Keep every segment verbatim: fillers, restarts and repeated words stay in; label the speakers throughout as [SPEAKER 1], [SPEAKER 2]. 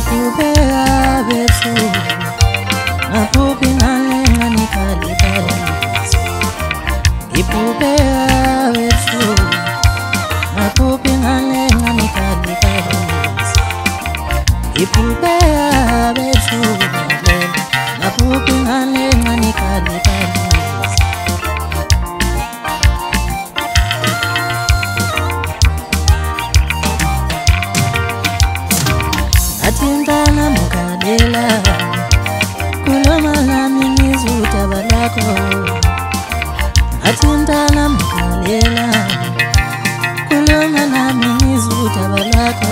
[SPEAKER 1] Ngipubeka bethu ngaphuphi ngalenga nikhalibhalisa. Ngipubeka bethu ngaphuphi ngalenga nikhalibhalisa. Ngipubeka bethu ngaphuphi ngalenga nikhalibhalisa. Athintana mukhalela kuloma nami ngizudaba lakho. Athintana mukhalela kuloma nami ngizudaba lakho.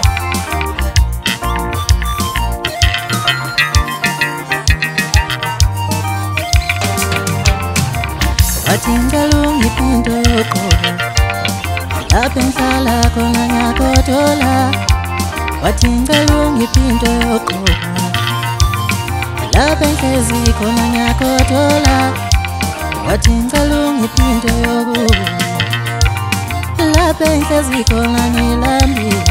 [SPEAKER 1] Wathi ngicela ungiphinda uyoqoba lapho engihlala khona ngiyakotola. Wathi ngicela ungiphinda uyoqoba lapho engihlezi khona ngiyakotola. Wathi ngicela ungiphinda uyokuba lapho engihlezi khona ngilambile.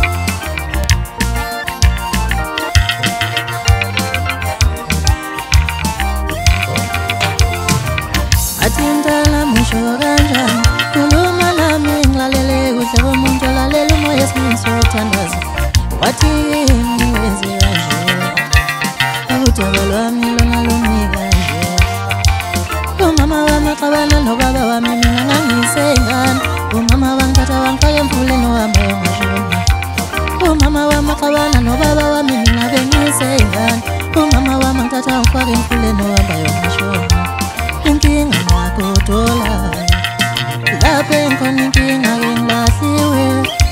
[SPEAKER 1] Athi mntana musho kanjani khuluma nami ngilalele kuhle komuntu olalela umoya esimini sokuthandaza. Wathi yini wenze kanje udaba lwami lona lumi kanje. Umama wami axabana nobaba wami mina ngangisengane. Umama wangithatha wangifaka emfuleni ohamba yongashona. Umama wami axabana nobaba wami mina bengisengane. Umama wami angithatha wangifaka emfuleni ohamba yongashona. Inkinga ngakotola lapho engikhona inkinga ke ngilahliwe.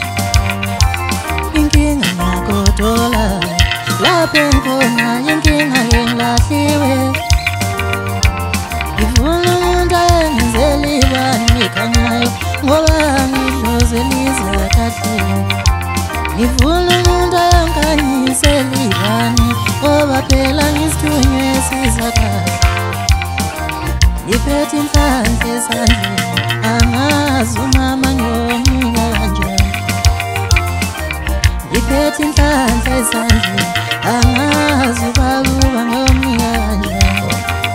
[SPEAKER 1] Inkinga ngakotola lapho engikhona inkinga ke ngilahliwe. Ngifuna umuntu ayengenzela ibani ekhanyayo ngoba ngidlozela kahle. Ngifuna umuntu ayangikhanyisela ibani ngoba phela ngisithunywe sizakhala. Ngiphethe inhlanhla esandleni angazi umama ngiyomnika kanjani. Ngiphethe inhlanhla esandleni angazi ubaba uba ngiyomnika kanjani.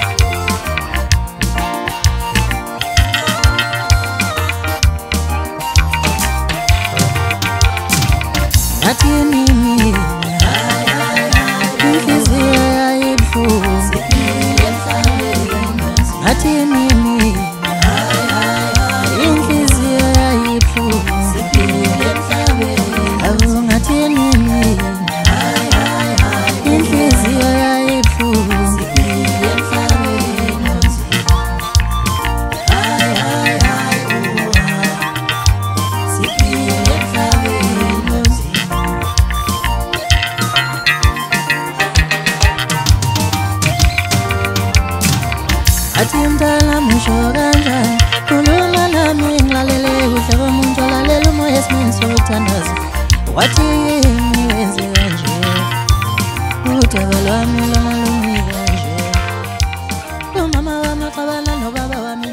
[SPEAKER 1] Ngathi nini inhliziyo yayibuhlungu. Ngathi nini inhliziyo yayibuhlungu. Awu ngathi nini inhliziyo yayibuhlungu. Athi mntana musho kanjani khuluma nami ngilalele kuhle komuntu olalela umoya esimini sokuthandaza. Wathi yini wenze kanje udaba lwami lona lumi kanje. Umama wami axabana nobaba wami